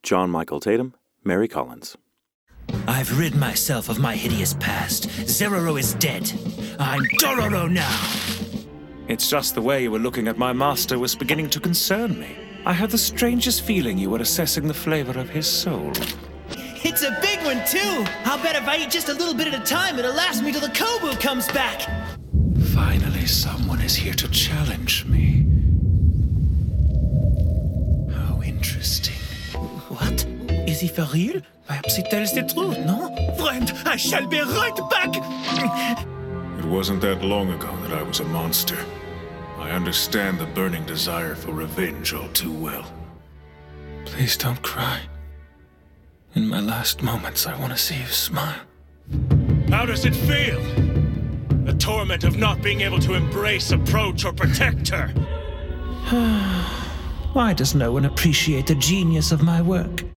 John Michael Tatum, Mary Collins. I've rid myself of my hideous past. Zeroro is dead. I'm Dororo now. It's just the way you were looking at my master was beginning to concern me. I had the strangest feeling you were assessing the flavor of his soul. It's a big one, too! I'll bet if I eat just a little bit at a time, it'll last me till the Kobu comes back! Finally, someone is here to challenge me. How interesting. What? Is he for real? Perhaps he tells the truth, no? Friend, I shall be right back! It wasn't that long ago that I was a monster. I understand the burning desire for revenge all too well. Please don't cry. In my last moments, I want to see you smile. How does it feel? The torment of not being able to embrace, approach, or protect her. Why does no one appreciate the genius of my work?